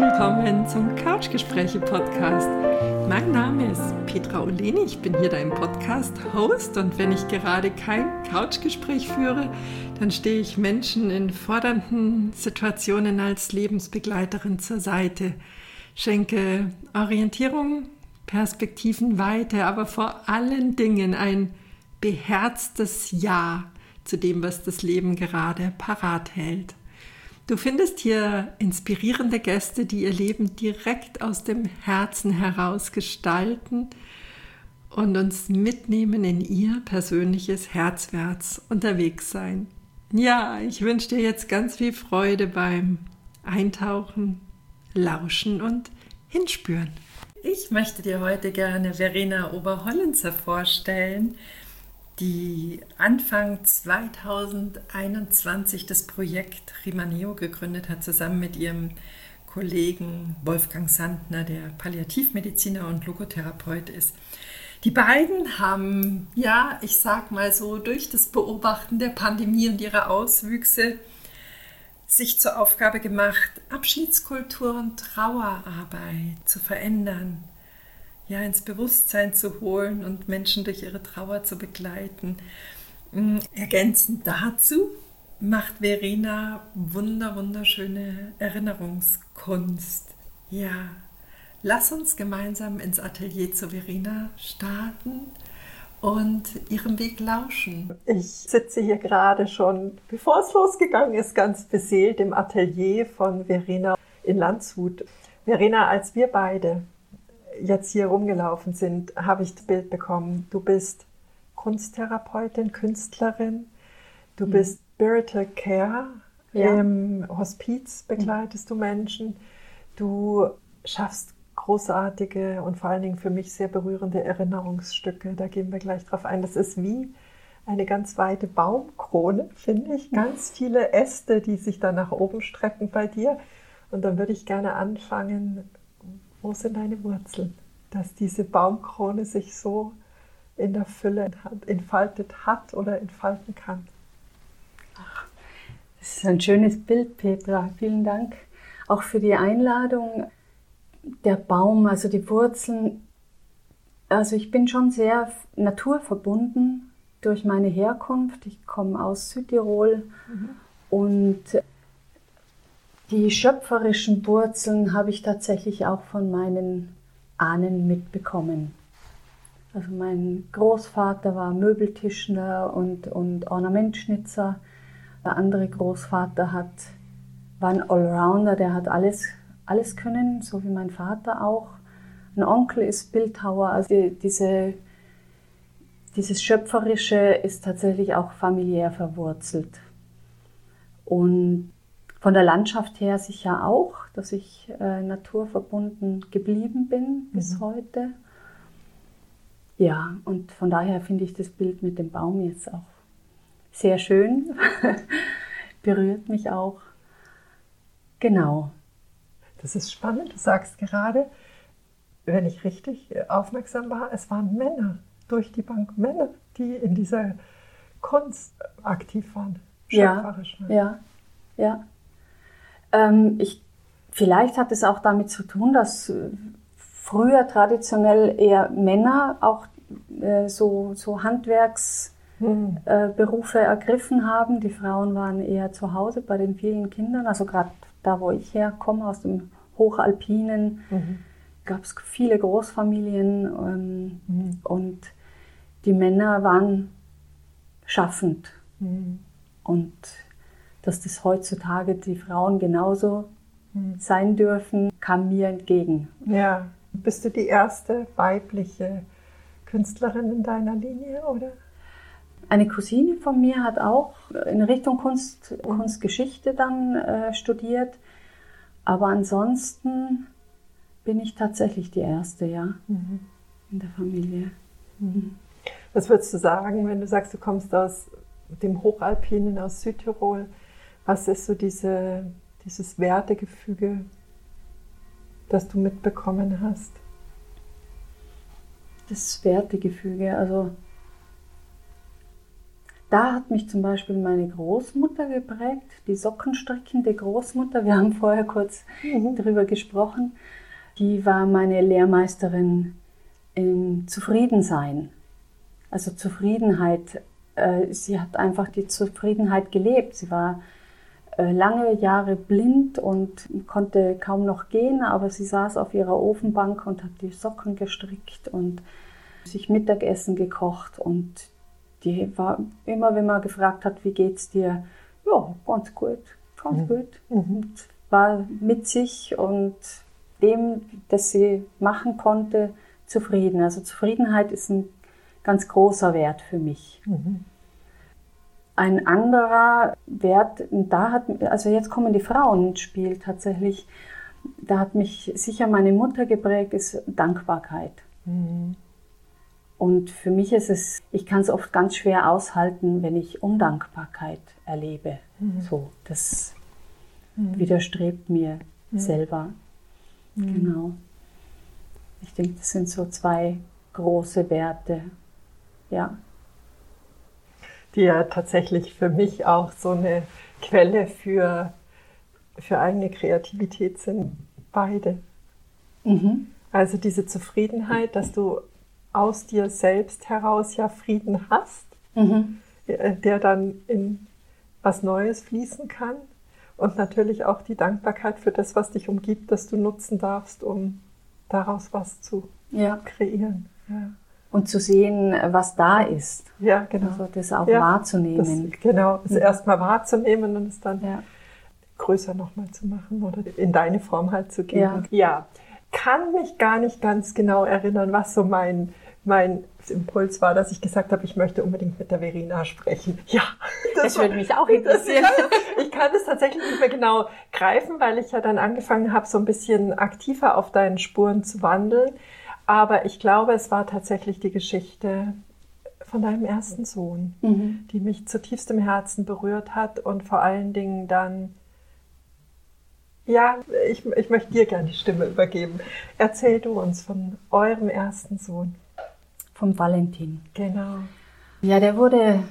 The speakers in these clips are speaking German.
willkommen zum Couchgespräche-Podcast. Mein Name ist Petra Oleni, ich bin hier dein Podcast-Host und wenn ich gerade kein Couchgespräch führe, dann stehe ich Menschen in fordernden Situationen als Lebensbegleiterin zur Seite, schenke Orientierung, Perspektivenweite, aber vor allen Dingen ein beherztes Ja zu dem, was das Leben gerade parat hält. Du findest hier inspirierende Gäste, die ihr Leben direkt aus dem Herzen heraus gestalten und uns mitnehmen in ihr persönliches Herzwärts unterwegs sein. Ja, ich wünsche dir jetzt ganz viel Freude beim Eintauchen, Lauschen und Hinspüren. Ich möchte dir heute gerne Verena Oberhollenzer vorstellen, die Anfang 2021 das Projekt Rimaneo gegründet hat, zusammen mit ihrem Kollegen Wolfgang Sandner, der Palliativmediziner und Logotherapeut ist. Die beiden haben, ja, ich sag mal so, durch das Beobachten der Pandemie und ihrer Auswüchse sich zur Aufgabe gemacht, Abschiedskultur und Trauerarbeit zu verändern, ja, ins Bewusstsein zu holen und Menschen durch ihre Trauer zu begleiten. Ergänzend dazu macht Verena wunderschöne Erinnerungskunst. Ja, lass uns gemeinsam ins Atelier zu Verena starten und ihrem Weg lauschen. Ich sitze hier gerade schon, bevor es losgegangen ist, ganz beseelt im Atelier von Verena in Landshut. Verena, als wir beide jetzt hier rumgelaufen sind, habe ich das Bild bekommen. Du bist Kunsttherapeutin, Künstlerin, du bist Spiritual Care, im Hospiz begleitest du Menschen, du schaffst großartige und vor allen Dingen für mich sehr berührende Erinnerungsstücke, da gehen wir gleich drauf ein. Das ist wie eine ganz weite Baumkrone, finde ich, ganz viele Äste, die sich da nach oben strecken bei dir. Und dann würde ich gerne anfangen, wo sind deine Wurzeln, dass diese Baumkrone sich so in der Fülle entfaltet hat oder entfalten kann? Das ist ein schönes Bild, Petra. Vielen Dank auch für die Einladung. Der Baum, also die Wurzeln, also ich bin schon sehr naturverbunden durch meine Herkunft. Ich komme aus Südtirol und die schöpferischen Wurzeln habe ich tatsächlich auch von meinen Ahnen mitbekommen. Also mein Großvater war Möbeltischler und Ornamentschnitzer. Der andere Großvater war ein Allrounder, der hat alles können, so wie mein Vater auch. Ein Onkel ist Bildhauer. Also dieses Schöpferische ist tatsächlich auch familiär verwurzelt. Und von der Landschaft her sicher auch, dass ich naturverbunden geblieben bin bis heute. Ja, und von daher finde ich das Bild mit dem Baum jetzt auch sehr schön. Berührt mich auch. Genau. Das ist spannend. Du sagst gerade, wenn ich richtig aufmerksam war, es waren Männer, durch die Bank Männer, die in dieser Kunst aktiv waren, schöpferisch waren. Ja. Vielleicht hat es auch damit zu tun, dass früher traditionell eher Männer auch so Handwerksberufe ergriffen haben. Die Frauen waren eher zu Hause bei den vielen Kindern. Also gerade da, wo ich herkomme, aus dem Hochalpinen, gab es viele Großfamilien und die Männer waren schaffend. Und dass das heutzutage die Frauen genauso sein dürfen, kam mir entgegen. Ja. Bist du die erste weibliche Künstlerin in deiner Linie, oder? Eine Cousine von mir hat auch in Richtung Kunstgeschichte dann studiert. Aber ansonsten bin ich tatsächlich die erste, in der Familie. Was würdest du sagen, wenn du sagst, du kommst aus dem Hochalpinen, aus Südtirol? Was ist so dieses Wertegefüge, das du mitbekommen hast? Das Wertegefüge, also Da hat mich zum Beispiel meine Großmutter geprägt, die sockenstrickende Großmutter. Wir haben vorher kurz darüber gesprochen. Die war meine Lehrmeisterin im Zufriedensein. Also Zufriedenheit. Sie hat einfach die Zufriedenheit gelebt. Sie war lange Jahre blind und konnte kaum noch gehen, aber sie saß auf ihrer Ofenbank und hat die Socken gestrickt und sich Mittagessen gekocht. Und die war immer, wenn man gefragt hat, wie geht's dir? Ja, ganz gut, ganz gut. Und war mit sich und dem, das sie machen konnte, zufrieden. Also Zufriedenheit ist ein ganz großer Wert für mich. Ein anderer Wert, also jetzt kommen die Frauen ins Spiel tatsächlich, da hat mich sicher meine Mutter geprägt, ist Dankbarkeit. Und für mich ist es, ich kann es oft ganz schwer aushalten, wenn ich Undankbarkeit erlebe. So, das widerstrebt mir selber. Genau. Ich denke, das sind so zwei große Werte. Ja. Die ja tatsächlich für mich auch so eine Quelle für eigene Kreativität sind. Beide. Also diese Zufriedenheit, dass du aus dir selbst heraus ja Frieden hast, der dann in was Neues fließen kann. Und natürlich auch die Dankbarkeit für das, was dich umgibt, das du nutzen darfst, um daraus was zu kreieren. Ja. Und zu sehen, was da ist. Ja, genau. Also das auch wahrzunehmen. Das erstmal wahrzunehmen und es dann größer nochmal zu machen oder in deine Form halt zu geben. Ja. Kann mich gar nicht ganz genau erinnern, was so mein Impuls war, dass ich gesagt habe, ich möchte unbedingt mit der Verena sprechen. Ja. Das würde mich auch interessieren. Ich kann das tatsächlich nicht mehr genau greifen, weil ich ja dann angefangen habe, so ein bisschen aktiver auf deinen Spuren zu wandeln. Aber ich glaube, es war tatsächlich die Geschichte von deinem ersten Sohn, die mich zutiefst im Herzen berührt hat und vor allen Dingen dann, ich möchte dir gerne die Stimme übergeben. Erzähl du uns von eurem ersten Sohn. Vom Valentin. Genau. Ja, der wurde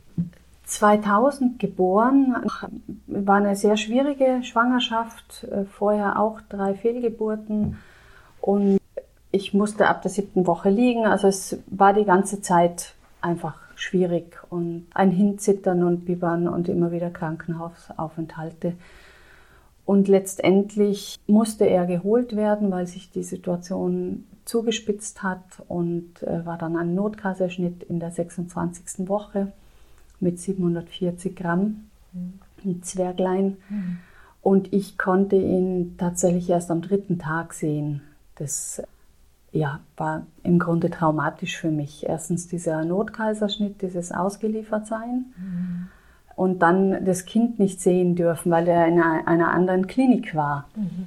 2000 geboren. War eine sehr schwierige Schwangerschaft, vorher auch 3 Fehlgeburten und ich musste ab der 7. Woche liegen, also es war die ganze Zeit einfach schwierig und ein Hinzittern und Bibbern und immer wieder Krankenhausaufenthalte. Und letztendlich musste er geholt werden, weil sich die Situation zugespitzt hat und war dann ein Notkaiserschnitt in der 26. Woche mit 740 Gramm, ein Zwerglein. Und ich konnte ihn tatsächlich erst am 3. Tag sehen. Das war im Grunde traumatisch für mich. Erstens dieser Notkaiserschnitt, dieses Ausgeliefertsein und dann das Kind nicht sehen dürfen, weil er in einer anderen Klinik war.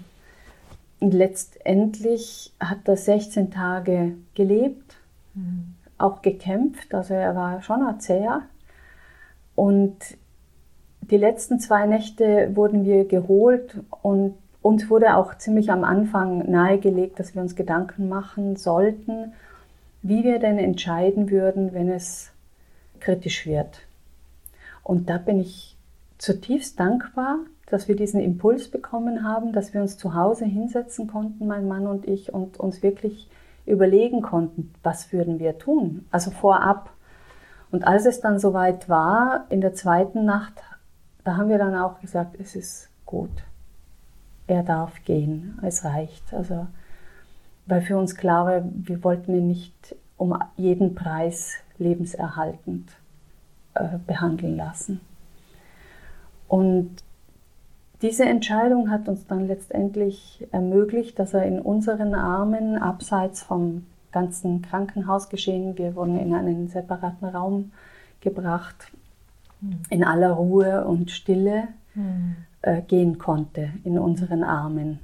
Und letztendlich hat er 16 Tage gelebt, auch gekämpft, also er war schon ein Zäher. Und die letzten 2 Nächte wurden wir geholt und uns wurde auch ziemlich am Anfang nahegelegt, dass wir uns Gedanken machen sollten, wie wir denn entscheiden würden, wenn es kritisch wird. Und da bin ich zutiefst dankbar, dass wir diesen Impuls bekommen haben, dass wir uns zu Hause hinsetzen konnten, mein Mann und ich, und uns wirklich überlegen konnten, was würden wir tun, also vorab. Und als es dann soweit war, in der 2. Nacht, da haben wir dann auch gesagt, es ist gut. Er darf gehen, es reicht. Also, weil für uns klar war, wir wollten ihn nicht um jeden Preis lebenserhaltend behandeln lassen. Und diese Entscheidung hat uns dann letztendlich ermöglicht, dass er in unseren Armen, abseits vom ganzen Krankenhausgeschehen, wir wurden in einen separaten Raum gebracht, in aller Ruhe und Stille, gehen konnte in unseren Armen.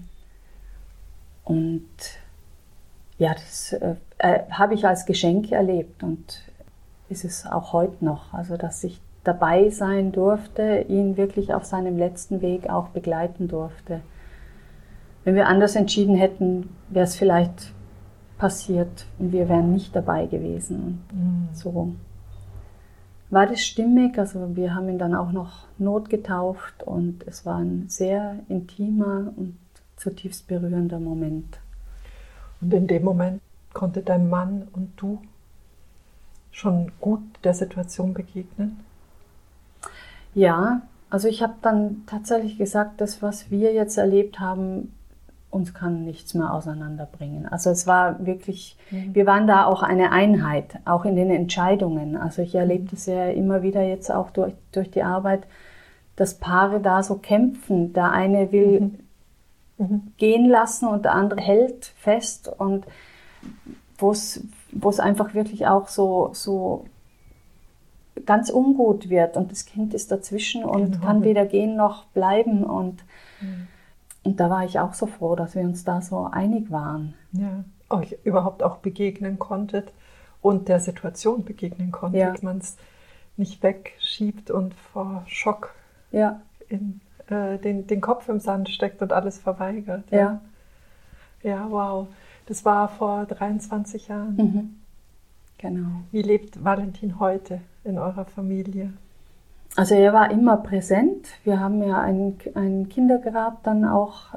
Und ja, das habe ich als Geschenk erlebt und ist es auch heute noch, also dass ich dabei sein durfte, ihn wirklich auf seinem letzten Weg auch begleiten durfte. Wenn wir anders entschieden hätten, wäre es vielleicht passiert und wir wären nicht dabei gewesen. Und so. war das stimmig. Also wir haben ihn dann auch noch notgetauft und es war ein sehr intimer und zutiefst berührender Moment. Und in dem Moment konnte dein Mann und du schon gut der Situation begegnen? Ja, also ich habe dann tatsächlich gesagt, das, was wir jetzt erlebt haben, uns kann nichts mehr auseinanderbringen. Also es war wirklich, wir waren da auch eine Einheit, auch in den Entscheidungen. Also ich erlebe das ja immer wieder jetzt auch durch die Arbeit, dass Paare da so kämpfen. Der eine will gehen lassen und der andere hält fest und wo es einfach wirklich auch so ganz ungut wird und das Kind ist dazwischen und kann weder gehen noch bleiben und da war ich auch so froh, dass wir uns da so einig waren. Ja, euch überhaupt auch begegnen konntet und der Situation begegnen konntet, dass man es nicht wegschiebt und vor Schock in den Kopf im Sand steckt und alles verweigert. Ja. Ja, wow. Das war vor 23 Jahren. Genau. Wie lebt Valentin heute in eurer Familie? Also er war immer präsent. Wir haben ja ein Kindergrab dann auch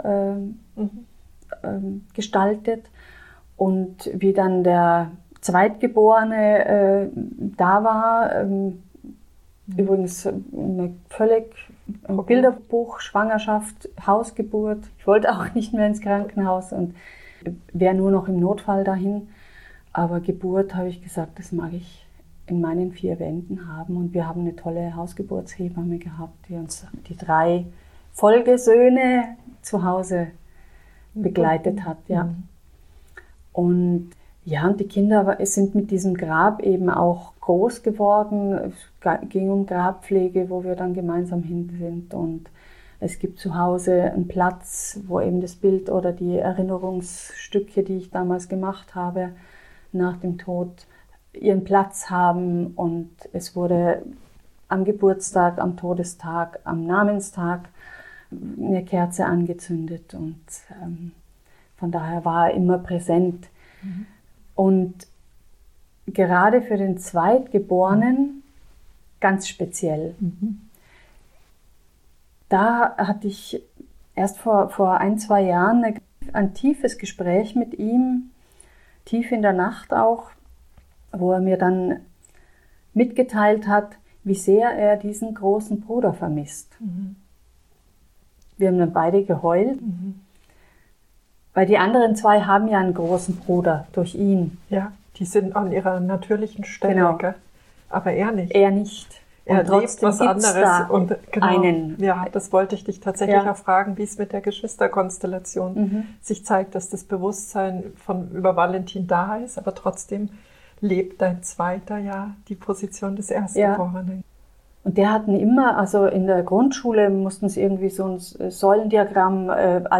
gestaltet. Und wie dann der Zweitgeborene da war, übrigens eine völlig Bilderbuch, Schwangerschaft, Hausgeburt. Ich wollte auch nicht mehr ins Krankenhaus und wäre nur noch im Notfall dahin. Aber Geburt, habe ich gesagt, das mag ich in meinen 4 Wänden haben. Und wir haben eine tolle Hausgeburtshebamme gehabt, die uns die 3 Folgesöhne zu Hause begleitet hat. Ja. Und die Kinder sind mit diesem Grab eben auch groß geworden. Es ging um Grabpflege, wo wir dann gemeinsam hin sind. Und es gibt zu Hause einen Platz, wo eben das Bild oder die Erinnerungsstücke, die ich damals gemacht habe, nach dem Tod ihren Platz haben. Und es wurde am Geburtstag, am Todestag, am Namenstag eine Kerze angezündet. Und von daher war er immer präsent. Und gerade für den Zweitgeborenen ganz speziell. Da hatte ich erst vor 1-2 Jahren ein tiefes Gespräch mit ihm, tief in der Nacht auch, wo er mir dann mitgeteilt hat, wie sehr er diesen großen Bruder vermisst. Wir haben dann beide geheult, weil die anderen 2 haben ja einen großen Bruder durch ihn. Ja, die sind an ihrer natürlichen Stelle, genau. Gell? Aber er nicht. Er nicht. Er lebt was anderes. Und einen. Ja, das wollte ich dich tatsächlich auch fragen, wie es mit der Geschwisterkonstellation sich zeigt, dass das Bewusstsein über Valentin da ist, aber trotzdem lebt dein Zweiter die Position des Erstgeborenen. Ja. Und der hatten immer, also in der Grundschule mussten sie irgendwie so ein Säulendiagramm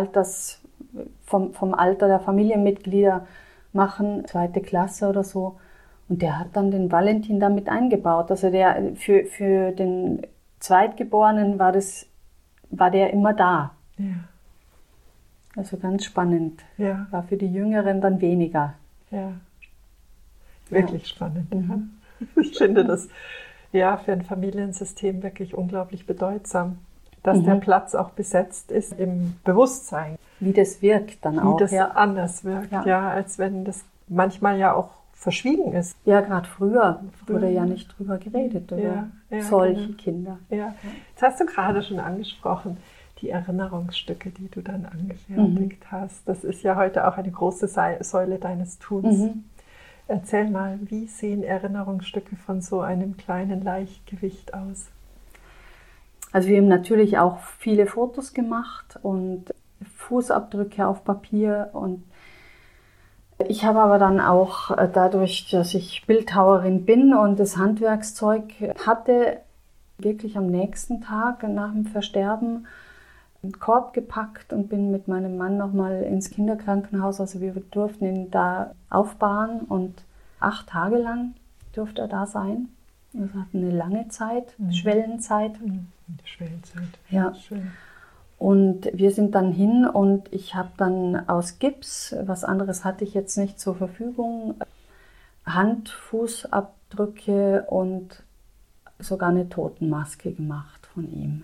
vom Alter der Familienmitglieder machen, 2. Klasse oder so. Und der hat dann den Valentin damit eingebaut. Also der für den Zweitgeborenen war der immer da. Ja. Also ganz spannend. Ja. War für die Jüngeren dann weniger. Ja. Wirklich spannend. Ich finde das für ein Familiensystem wirklich unglaublich bedeutsam, dass der Platz auch besetzt ist im Bewusstsein. Wie das wirkt dann auch. Wie das anders wirkt, als wenn das manchmal ja auch verschwiegen ist. Ja, gerade früher wurde ja nicht drüber geredet, über solche Kinder. Ja. Jetzt hast du gerade schon angesprochen, die Erinnerungsstücke, die du dann angefertigt hast. Das ist ja heute auch eine große Säule deines Tuns. Erzähl mal, wie sehen Erinnerungsstücke von so einem kleinen Leichtgewicht aus? Also wir haben natürlich auch viele Fotos gemacht und Fußabdrücke auf Papier. Und ich habe aber dann auch dadurch, dass ich Bildhauerin bin und das Handwerkszeug hatte, wirklich am nächsten Tag nach dem Versterben einen Korb gepackt und bin mit meinem Mann nochmal ins Kinderkrankenhaus. Also wir durften ihn da aufbahren und 8 Tage lang durfte er da sein. Wir hatten eine lange Zeit, Schwellenzeit. Schwellenzeit, ja. Schön. Und wir sind dann hin und ich habe dann aus Gips, was anderes hatte ich jetzt nicht zur Verfügung, Hand-, Fußabdrücke und sogar eine Totenmaske gemacht von ihm.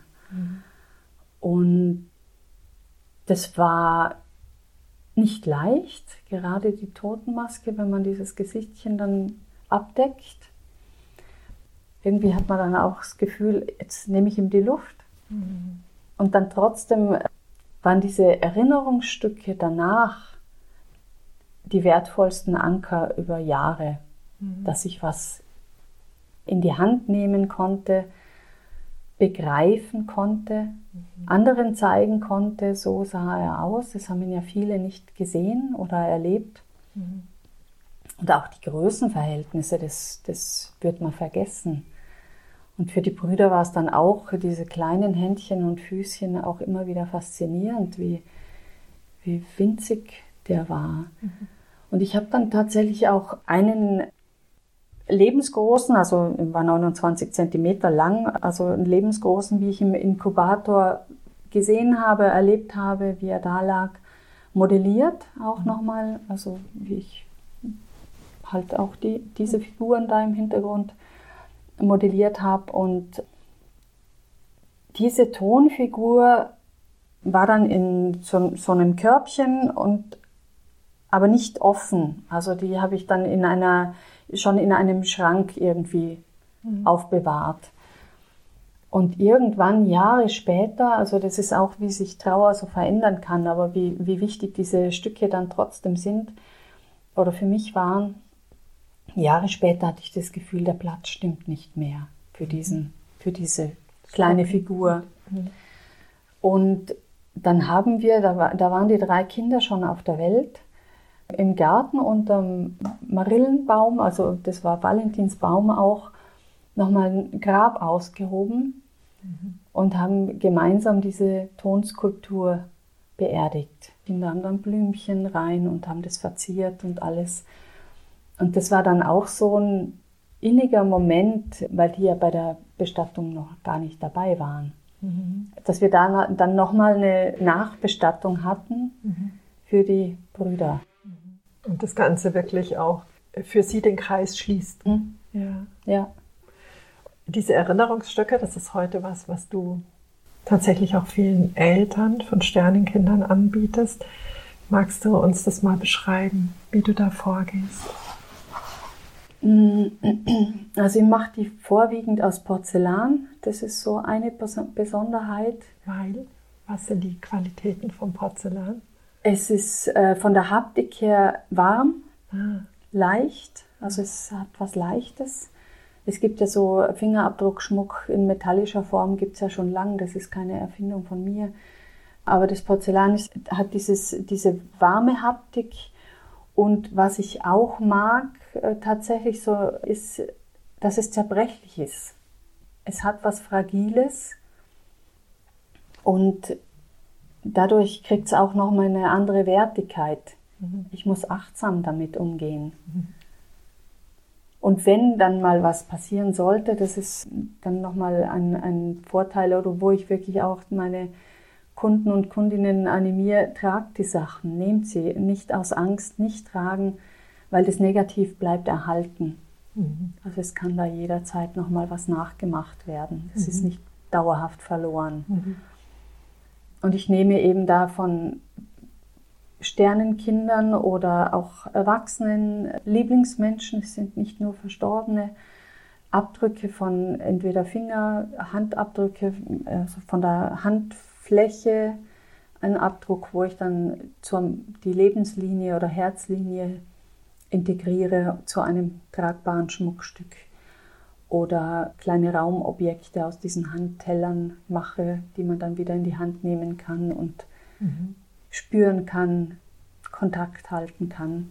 Und das war nicht leicht, gerade die Totenmaske, wenn man dieses Gesichtchen dann abdeckt. Irgendwie hat man dann auch das Gefühl, jetzt nehme ich ihm die Luft. Und dann trotzdem waren diese Erinnerungsstücke danach die wertvollsten Anker über Jahre, dass ich was in die Hand nehmen konnte, begreifen konnte, anderen zeigen konnte, so sah er aus. Das haben ihn ja viele nicht gesehen oder erlebt. Und auch die Größenverhältnisse, das wird man vergessen. Und für die Brüder war es dann auch, diese kleinen Händchen und Füßchen, auch immer wieder faszinierend, wie winzig der war. Und ich habe dann tatsächlich auch einen lebensgroßen, also war 29 Zentimeter lang, also einen lebensgroßen, wie ich im Inkubator gesehen habe, erlebt habe, wie er da lag, modelliert auch nochmal, also wie ich halt auch diese Figuren da im Hintergrund modelliert habe. Und diese Tonfigur war dann in so einem Körbchen aber nicht offen. Also die habe ich dann schon in einem Schrank irgendwie aufbewahrt. Und irgendwann, Jahre später, also das ist auch, wie sich Trauer so verändern kann, aber wie wichtig diese Stücke dann trotzdem sind oder für mich waren, Jahre später hatte ich das Gefühl, der Platz stimmt nicht mehr für diese kleine Figur. Und dann da waren die 3 Kinder schon auf der Welt, im Garten unterm Marillenbaum, also das war Valentinsbaum auch, nochmal ein Grab ausgehoben und haben gemeinsam diese Tonskulptur beerdigt. Die Kinder haben dann Blümchen rein und haben das verziert und alles. Und das war dann auch so ein inniger Moment, weil die ja bei der Bestattung noch gar nicht dabei waren. Dass wir dann nochmal eine Nachbestattung hatten für die Brüder. Und das Ganze wirklich auch für sie den Kreis schließt. Ja. Diese Erinnerungsstücke, das ist heute was du tatsächlich auch vielen Eltern von Sternenkindern anbietest. Magst du uns das mal beschreiben, wie du da vorgehst? Also ich mache die vorwiegend aus Porzellan. Das ist so eine Besonderheit. Weil? Was sind die Qualitäten vom Porzellan? Es ist von der Haptik her warm, leicht, also es hat was Leichtes. Es gibt ja so Fingerabdruckschmuck in metallischer Form, gibt es ja schon lange, das ist keine Erfindung von mir. Aber das Porzellan hat diese warme Haptik. Und was ich auch mag tatsächlich so, ist, dass es zerbrechlich ist. Es hat was Fragiles und dadurch kriegt es auch nochmal eine andere Wertigkeit. Ich muss achtsam damit umgehen. Und wenn dann mal was passieren sollte, das ist dann nochmal ein Vorteil, oder wo ich wirklich auch meine Kunden und Kundinnen animiere, tragt die Sachen, nehmt sie, nicht aus Angst, nicht tragen, weil das Negativ bleibt erhalten. Also es kann da jederzeit nochmal was nachgemacht werden. Es ist nicht dauerhaft verloren. Und ich nehme eben da von Sternenkindern oder auch Erwachsenen, Lieblingsmenschen, es sind nicht nur Verstorbene, Abdrücke von entweder Handabdrücke, also von der Handfläche, ein Abdruck, wo ich dann die Lebenslinie oder Herzlinie integriere zu einem tragbaren Schmuckstück. Oder kleine Raumobjekte aus diesen Handtellern mache, die man dann wieder in die Hand nehmen kann und spüren kann, Kontakt halten kann.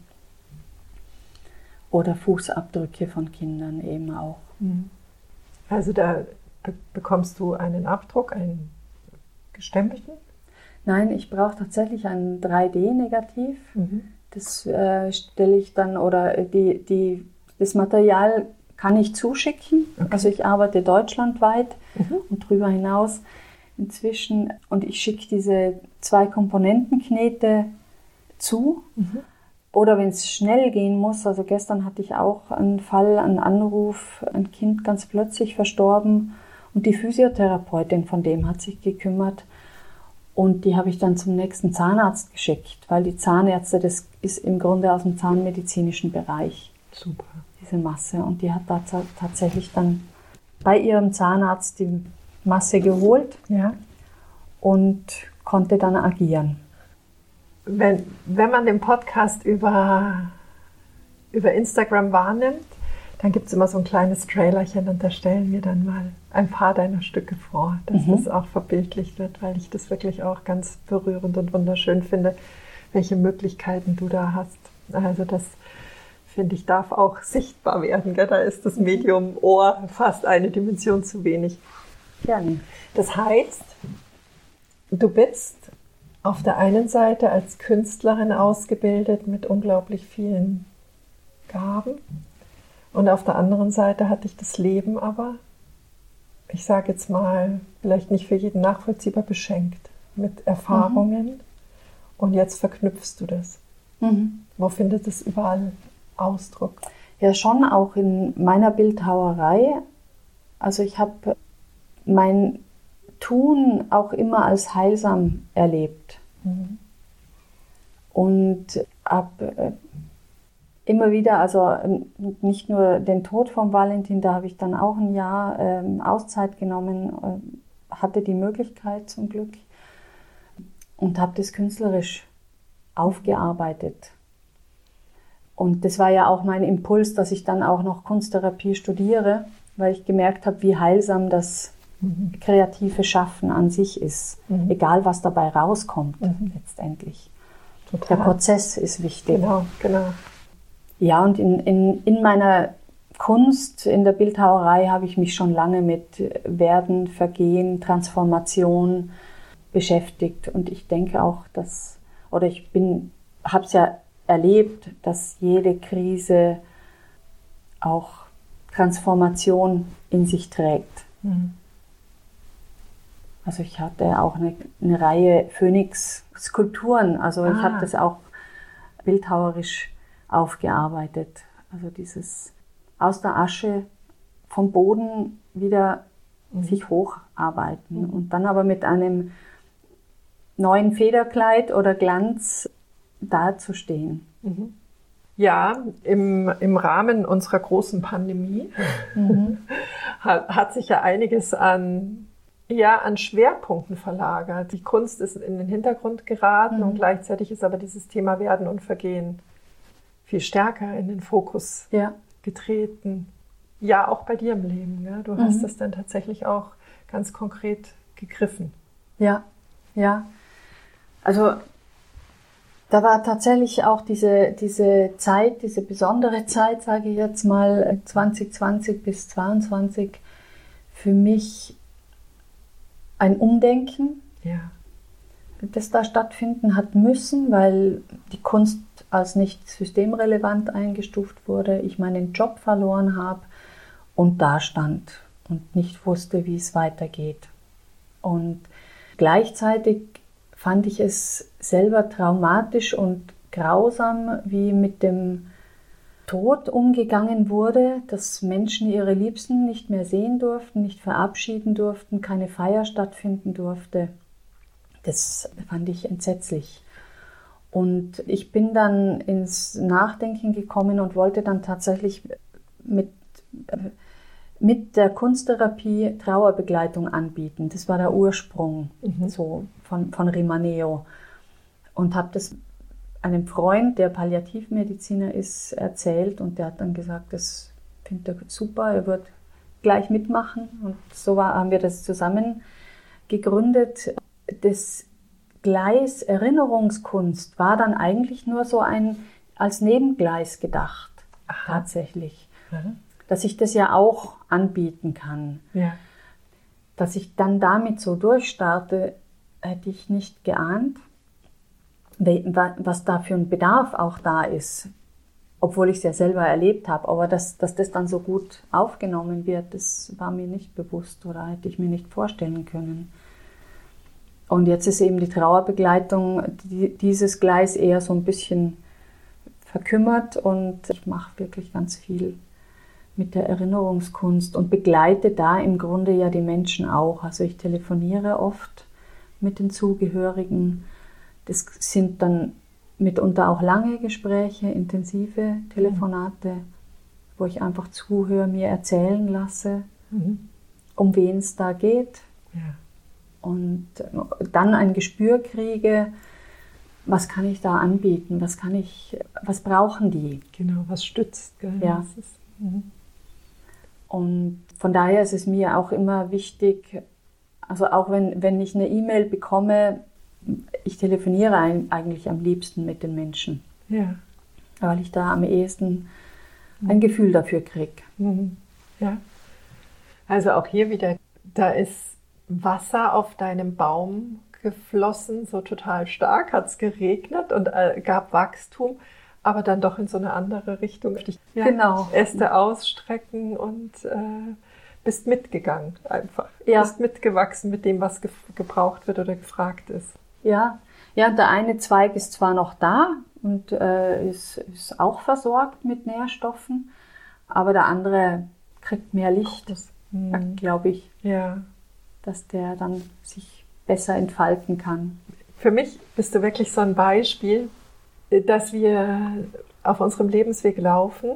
Oder Fußabdrücke von Kindern eben auch. Also da bekommst du einen Abdruck, einen gestempelten? Nein, ich brauche tatsächlich ein 3D-Negativ. Das stelle ich dann, oder das Material kann ich zuschicken. Okay. Also ich arbeite deutschlandweit und darüber hinaus inzwischen. Und ich schicke diese 2 Komponentenknete zu. Oder wenn es schnell gehen muss, also gestern hatte ich auch einen Fall, einen Anruf, ein Kind ganz plötzlich verstorben und die Physiotherapeutin von dem hat sich gekümmert und die habe ich dann zum nächsten Zahnarzt geschickt, weil die Zahnärzte, das ist im Grunde aus dem zahnmedizinischen Bereich. Super. Diese Masse und die hat da tatsächlich dann bei ihrem Zahnarzt die Masse geholt und konnte dann agieren. Wenn man den Podcast über Instagram wahrnimmt, dann gibt es immer so ein kleines Trailerchen und da stellen wir dann mal ein paar deiner Stücke vor, dass das auch verbildlicht wird, weil ich das wirklich auch ganz berührend und wunderschön finde, welche Möglichkeiten du da hast. Also das, finde ich, darf auch sichtbar werden. Gell? Da ist das Medium Ohr fast eine Dimension zu wenig. Gerne. Das heißt, du bist auf der einen Seite als Künstlerin ausgebildet mit unglaublich vielen Gaben und auf der anderen Seite hat dich das Leben aber, ich sage jetzt mal, vielleicht nicht für jeden nachvollziehbar beschenkt mit Erfahrungen und jetzt verknüpfst du das. Wo findet es überall Ausdruck? Ja, schon auch in meiner Bildhauerei. Also ich habe mein Tun auch immer als heilsam erlebt. Und habe immer wieder, also nicht nur den Tod von Valentin, da habe ich dann auch ein Jahr Auszeit genommen, hatte die Möglichkeit zum Glück und habe das künstlerisch aufgearbeitet. Und das war ja auch mein Impuls, dass ich dann auch noch Kunsttherapie studiere, weil ich gemerkt habe, wie heilsam das kreative Schaffen an sich ist. Egal, was dabei rauskommt, letztendlich. Total. Der Prozess ist wichtig. Genau. Ja, und in meiner Kunst, in der Bildhauerei, habe ich mich schon lange mit Werden, Vergehen, Transformation beschäftigt. Und ich denke auch, habe es ja erlebt, dass jede Krise auch Transformation in sich trägt. Also ich hatte auch eine Reihe Phönix-Skulpturen, also ich habe das auch bildhauerisch aufgearbeitet. Also dieses aus der Asche vom Boden wieder sich hocharbeiten und dann aber mit einem neuen Federkleid oder Glanz dazustehen. Ja, im Rahmen unserer großen Pandemie hat sich ja einiges an Schwerpunkten verlagert. Die Kunst ist in den Hintergrund geraten und gleichzeitig ist aber dieses Thema Werden und Vergehen viel stärker in den Fokus getreten. Ja, auch bei dir im Leben. Ja? Du hast das dann tatsächlich auch ganz konkret gegriffen. Ja. Also da war tatsächlich auch diese Zeit, diese besondere Zeit, sage ich jetzt mal, 2020 bis 2022, für mich ein Umdenken, das da stattfinden hat müssen, weil die Kunst als nicht systemrelevant eingestuft wurde, ich meinen Job verloren habe und da stand und nicht wusste, wie es weitergeht. Und gleichzeitig fand ich es selber traumatisch und grausam, wie mit dem Tod umgegangen wurde, dass Menschen ihre Liebsten nicht mehr sehen durften, nicht verabschieden durften, keine Feier stattfinden durfte. Das fand ich entsetzlich. Und ich bin dann ins Nachdenken gekommen und wollte dann tatsächlich mit der Kunsttherapie Trauerbegleitung anbieten. Das war der Ursprung so von Rimaneo. Und habe das einem Freund, der Palliativmediziner ist, erzählt und der hat dann gesagt, das findet er super, er wird gleich mitmachen. Und so haben wir das zusammen gegründet. Das Gleis Erinnerungskunst war dann eigentlich nur so als Nebengleis gedacht, tatsächlich. Dass ich das ja auch anbieten kann. Ja. Dass ich dann damit so durchstarte, hätte ich nicht geahnt, was da für ein Bedarf auch da ist, obwohl ich es ja selber erlebt habe. Aber dass das dann so gut aufgenommen wird, das war mir nicht bewusst oder hätte ich mir nicht vorstellen können. Und jetzt ist eben die Trauerbegleitung, dieses Gleis eher so ein bisschen verkümmert und ich mache wirklich ganz viel mit der Erinnerungskunst und begleite da im Grunde ja die Menschen auch. Also ich telefoniere oft mit den Zugehörigen. Das sind dann mitunter auch lange Gespräche, intensive Telefonate, wo ich einfach zuhöre, mir erzählen lasse, um wen es da geht. Ja. Und dann ein Gespür kriege, was kann ich da anbieten, was brauchen die? Genau, was stützt. Gell? Ja. Das ist, Und von daher ist es mir auch immer wichtig, also auch wenn ich eine E-Mail bekomme, ich telefoniere eigentlich am liebsten mit den Menschen, ja. weil ich da am ehesten ein Gefühl dafür kriege. Ja. Also auch hier wieder, da ist Wasser auf deinem Baum geflossen, so total stark, hat es geregnet und gab Wachstum, aber dann doch in so eine andere Richtung. Ja, Genau. Äste ausstrecken und bist mitgegangen einfach. Ja. Bist mitgewachsen mit dem, was gebraucht wird oder gefragt ist. Ja, der eine Zweig ist zwar noch da und ist auch versorgt mit Nährstoffen, aber der andere kriegt mehr Licht, glaube ich, Ja. dass der dann sich besser entfalten kann. Für mich bist du wirklich so ein Beispiel, dass wir auf unserem Lebensweg laufen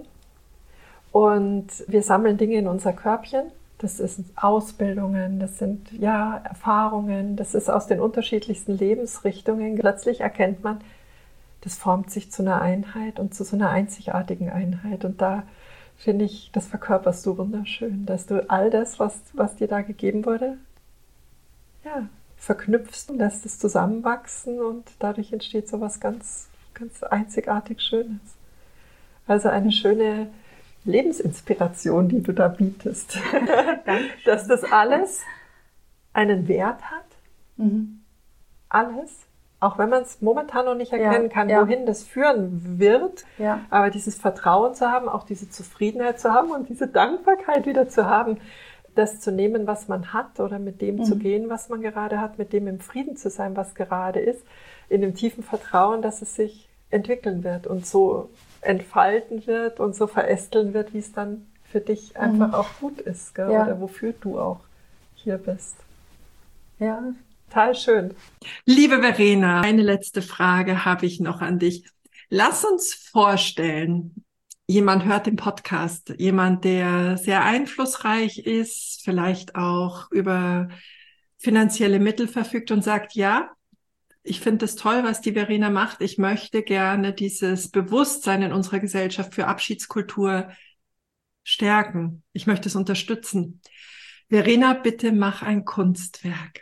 und wir sammeln Dinge in unser Körbchen. Das sind Ausbildungen, das sind Erfahrungen, das ist aus den unterschiedlichsten Lebensrichtungen. Plötzlich erkennt man, das formt sich zu einer Einheit und zu so einer einzigartigen Einheit. Und da finde ich, das verkörperst du wunderschön, dass du all das, was dir da gegeben wurde, verknüpfst und lässt es zusammenwachsen und dadurch entsteht so was ganz, ganz einzigartig Schönes. Also eine schöne Lebensinspiration, die du da bietest. Dass das alles einen Wert hat. Alles. Auch wenn man es momentan noch nicht erkennen kann, wohin das führen wird. Ja. Aber dieses Vertrauen zu haben, auch diese Zufriedenheit zu haben und diese Dankbarkeit wieder zu haben, das zu nehmen, was man hat oder mit dem zu gehen, was man gerade hat, mit dem im Frieden zu sein, was gerade ist, in dem tiefen Vertrauen, dass es sich entwickeln wird und so entfalten wird und so verästeln wird, wie es dann für dich einfach auch gut ist, gell? Ja. Oder wofür du auch hier bist. Ja. Total schön. Liebe Verena, eine letzte Frage habe ich noch an dich. Lass uns vorstellen, jemand hört den Podcast, jemand, der sehr einflussreich ist, vielleicht auch über finanzielle Mittel verfügt und sagt, ja, ich finde es toll, was die Verena macht. Ich möchte gerne dieses Bewusstsein in unserer Gesellschaft für Abschiedskultur stärken. Ich möchte es unterstützen. Verena, bitte mach ein Kunstwerk.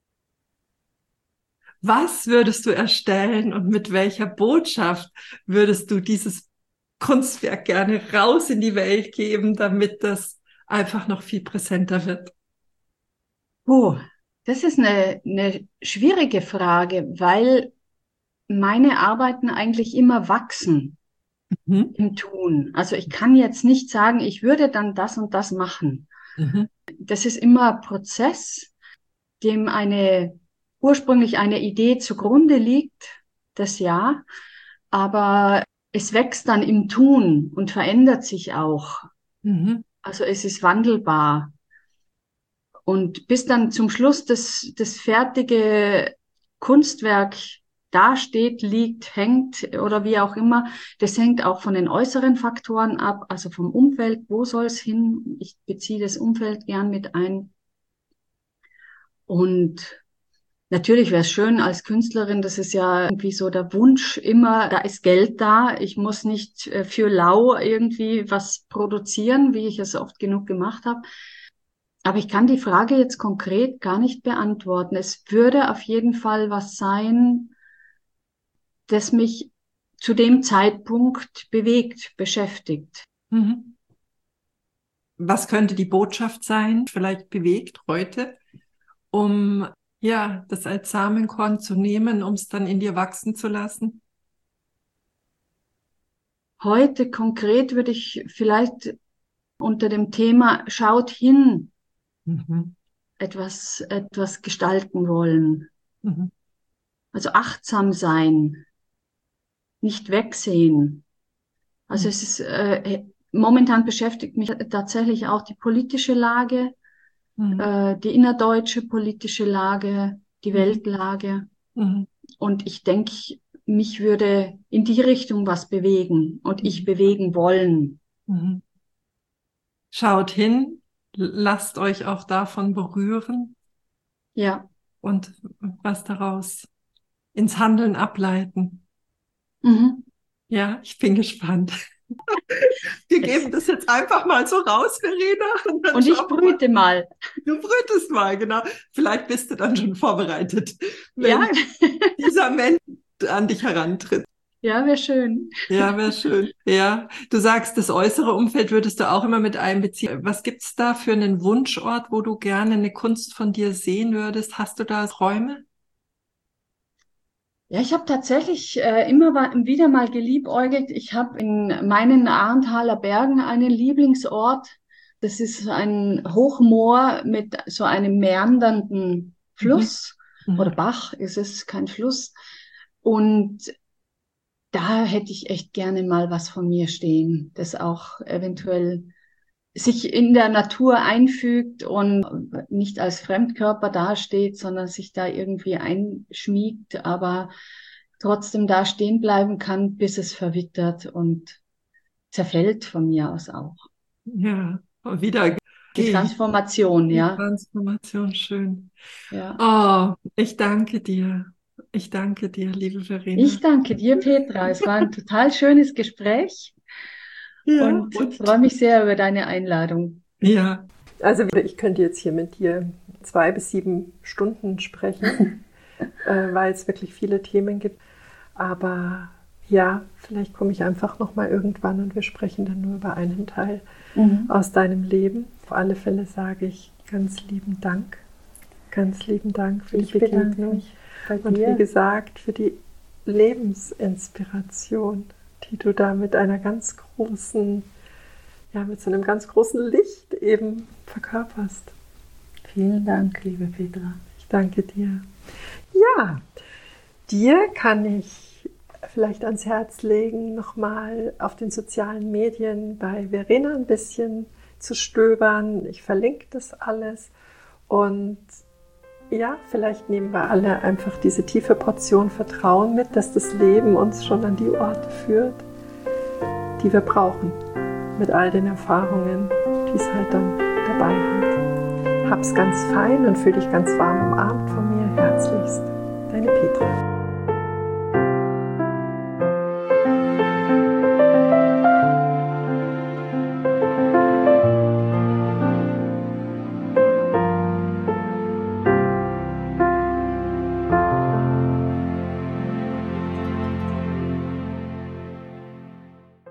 Was würdest du erstellen und mit welcher Botschaft würdest du dieses Kunstwerk gerne raus in die Welt geben, damit das einfach noch viel präsenter wird? Das ist eine schwierige Frage, weil meine Arbeiten eigentlich immer wachsen im Tun. Also ich kann jetzt nicht sagen, ich würde dann das und das machen. Das ist immer Prozess, dem ursprünglich eine Idee zugrunde liegt, das ja, aber es wächst dann im Tun und verändert sich auch. Also es ist wandelbar. Und bis dann zum Schluss das fertige Kunstwerk dasteht, liegt, hängt oder wie auch immer, das hängt auch von den äußeren Faktoren ab, also vom Umfeld, wo soll es hin? Ich beziehe das Umfeld gern mit ein. Und natürlich wäre es schön als Künstlerin, das ist ja irgendwie so der Wunsch immer, da ist Geld da, ich muss nicht für lau irgendwie was produzieren, wie ich es oft genug gemacht habe. Aber ich kann die Frage jetzt konkret gar nicht beantworten. Es würde auf jeden Fall was sein, das mich zu dem Zeitpunkt bewegt, beschäftigt. Was könnte die Botschaft sein, vielleicht bewegt heute, um das als Samenkorn zu nehmen, um es dann in dir wachsen zu lassen? Heute konkret würde ich vielleicht unter dem Thema schaut hin, etwas gestalten wollen. Also achtsam sein, nicht wegsehen. Also es ist, momentan beschäftigt mich tatsächlich auch die politische Lage, die innerdeutsche politische Lage, die Weltlage. Und ich denke, mich würde in die Richtung was bewegen und ich bewegen wollen. Schaut hin, lasst euch auch davon berühren. Ja. Und was daraus ins Handeln ableiten. Ja, ich bin gespannt. Wir geben das jetzt einfach mal so raus, Verena. Und ich brüte mal. Du brütest mal, genau. Vielleicht bist du dann schon vorbereitet, wenn dieser Mensch an dich herantritt. Ja, wäre schön. Ja, wäre schön. Ja, du sagst, das äußere Umfeld würdest du auch immer mit einbeziehen. Was gibt's da für einen Wunschort, wo du gerne eine Kunst von dir sehen würdest? Hast du da Träume? Ja, ich habe tatsächlich immer wieder mal geliebäugelt. Ich habe in meinen Arnthaler Bergen einen Lieblingsort. Das ist ein Hochmoor mit so einem meandernden Fluss oder Bach. Es ist kein Fluss. Und da hätte ich echt gerne mal was von mir stehen, das auch eventuell sich in der Natur einfügt und nicht als Fremdkörper dasteht, sondern sich da irgendwie einschmiegt, aber trotzdem da stehen bleiben kann, bis es verwittert und zerfällt von mir aus auch. Ja, wieder die Transformation, die Transformation, schön. Ja. Oh, ich danke dir. Ich danke dir, liebe Verena. Ich danke dir, Petra. Es war ein total schönes Gespräch. Ja, und ich freue mich sehr über deine Einladung. Ja. Also ich könnte jetzt hier mit dir 2 bis 7 Stunden sprechen, weil es wirklich viele Themen gibt. Aber ja, vielleicht komme ich einfach nochmal irgendwann und wir sprechen dann nur über einen Teil aus deinem Leben. Auf alle Fälle sage ich ganz lieben Dank. Ganz lieben Dank für die Begegnung. Und wie gesagt, für die Lebensinspiration, die du da mit einer ganz großen, ja, mit so einem ganz großen Licht eben verkörperst. Vielen Dank, liebe Petra. Ich danke dir. Ja, dir kann ich vielleicht ans Herz legen, nochmal auf den sozialen Medien bei Verena ein bisschen zu stöbern. Ich verlinke das alles und ja, vielleicht nehmen wir alle einfach diese tiefe Portion Vertrauen mit, dass das Leben uns schon an die Orte führt, die wir brauchen, mit all den Erfahrungen, die es halt dann dabei hat. Hab's ganz fein und fühl dich ganz warm umarmt von mir. Herzlichst, deine Petra.